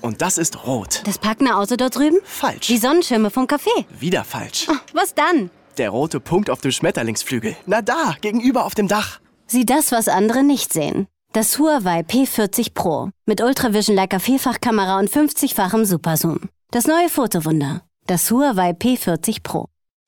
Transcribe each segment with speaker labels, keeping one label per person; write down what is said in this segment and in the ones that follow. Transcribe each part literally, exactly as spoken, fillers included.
Speaker 1: Und das ist rot.
Speaker 2: Das parkende Auto dort drüben?
Speaker 1: Falsch.
Speaker 2: Die Sonnenschirme vom Café?
Speaker 1: Wieder falsch.
Speaker 2: Oh, was dann?
Speaker 1: Der rote Punkt auf dem Schmetterlingsflügel. Na da, gegenüber auf dem Dach.
Speaker 2: Sieh das, was andere nicht sehen. Das Huawei P vierzig Pro. Mit Ultravision Leica Vielfachkamera und fünfzigfachem Superzoom. Das neue Fotowunder. Das Huawei P vierzig Pro.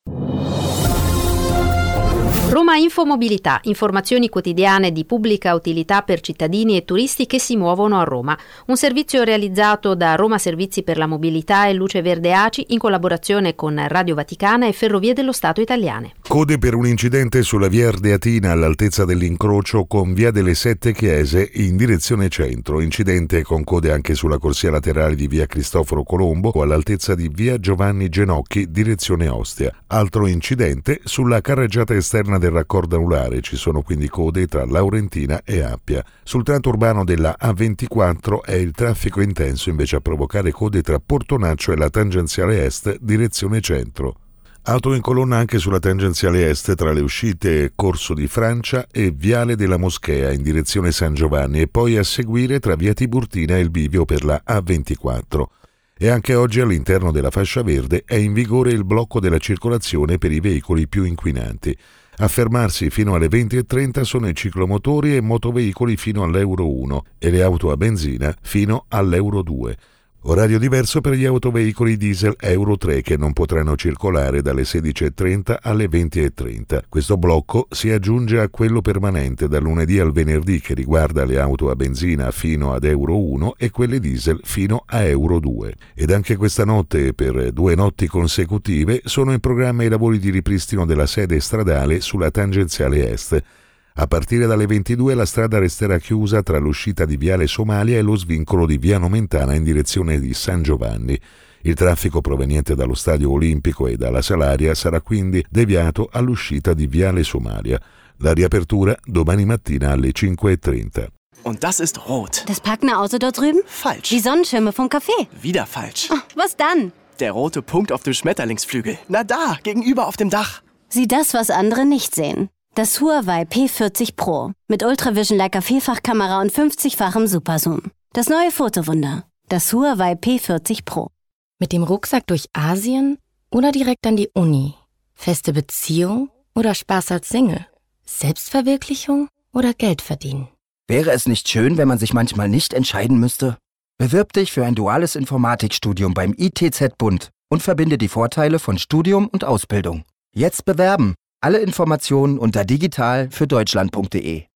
Speaker 3: Roma Infomobilità, informazioni quotidiane di pubblica utilità per cittadini e turisti che si muovono a Roma. Un servizio realizzato da Roma Servizi per la Mobilità e Luce Verde A C I in collaborazione con Radio Vaticana e Ferrovie dello Stato italiane.
Speaker 4: Code per un incidente sulla via Ardeatina all'altezza dell'incrocio con via delle Sette Chiese in direzione centro. Incidente con code anche sulla corsia laterale di via Cristoforo Colombo o all'altezza di via Giovanni Genocchi direzione Ostia. Altro incidente sulla carreggiata esterna del raccordo anulare, ci sono quindi code tra Laurentina e Appia. Sul tratto urbano della A ventiquattro è il traffico intenso invece a provocare code tra Portonaccio e la tangenziale est direzione centro. Auto in colonna anche sulla tangenziale est tra le uscite Corso di Francia e Viale della Moschea in direzione San Giovanni e poi a seguire tra via Tiburtina e il bivio per la A ventiquattro. E anche oggi all'interno della fascia verde è in vigore il blocco della circolazione per i veicoli più inquinanti. A fermarsi fino alle venti e trenta sono i ciclomotori e motoveicoli fino all'Euro uno e le auto a benzina fino all'Euro due. Orario diverso per gli autoveicoli diesel Euro tre che non potranno circolare dalle sedici e trenta alle venti e trenta. Questo blocco si aggiunge a quello permanente dal lunedì al venerdì che riguarda le auto a benzina fino ad Euro uno e quelle diesel fino a Euro due. Ed anche questa notte, per due notti consecutive, sono in programma i lavori di ripristino della sede stradale sulla tangenziale est. A partire dalle ventidue la strada resterà chiusa tra l'uscita di Viale Somalia e lo svincolo di Via Nomentana in direzione di San Giovanni. Il traffico proveniente dallo Stadio Olimpico e dalla Salaria sarà quindi deviato all'uscita di Viale Somalia. La riapertura domani mattina alle cinque e trenta.
Speaker 1: Und das ist rot.
Speaker 2: Das parkende Auto dort drüben?
Speaker 1: Falsch.
Speaker 2: Die Sonnenschirme vom Café?
Speaker 1: Wieder falsch.
Speaker 2: Oh, was dann?
Speaker 1: Der rote Punkt auf dem Schmetterlingsflügel. Na da, gegenüber auf dem Dach.
Speaker 2: Sieh das, was andere nicht sehen. Das Huawei P vierzig Pro. Mit Ultravision Leica Vielfachkamera und fünfzigfachem Superzoom. Das neue Fotowunder. Das Huawei P vierzig Pro.
Speaker 5: Mit dem Rucksack durch Asien oder direkt an die Uni? Feste Beziehung oder Spaß als Single? Selbstverwirklichung oder Geld verdienen?
Speaker 6: Wäre es nicht schön, wenn man sich manchmal nicht entscheiden müsste? Bewirb dich für ein duales Informatikstudium beim I T Z-Bund und verbinde die Vorteile von Studium und Ausbildung. Jetzt bewerben! Alle Informationen unter digital für deutschland punkt de.